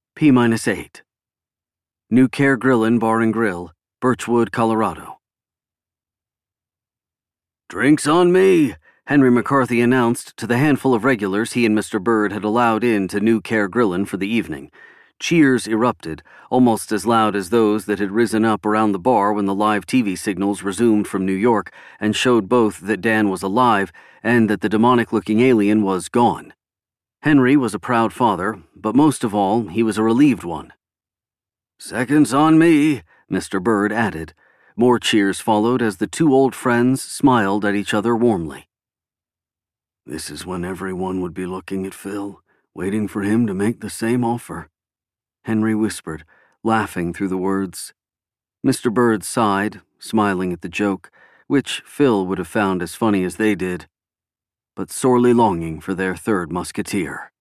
P-8. New Care Grillin' Bar and Grill, Birchwood, Colorado. "Drinks on me," Henry McCarthy announced to the handful of regulars he and Mr. Bird had allowed in to New Care Grillin' for the evening. Cheers erupted, almost as loud as those that had risen up around the bar when the live TV signals resumed from New York and showed both that Dan was alive and that the demonic-looking alien was gone. Henry was a proud father, but most of all, he was a relieved one. "Seconds on me," Mr. Bird added. More cheers followed as the two old friends smiled at each other warmly. "This is when everyone would be looking at Phil, waiting for him to make the same offer," Henry whispered, laughing through the words. Mr. Bird sighed, smiling at the joke, which Phil would have found as funny as they did, but sorely longing for their third musketeer.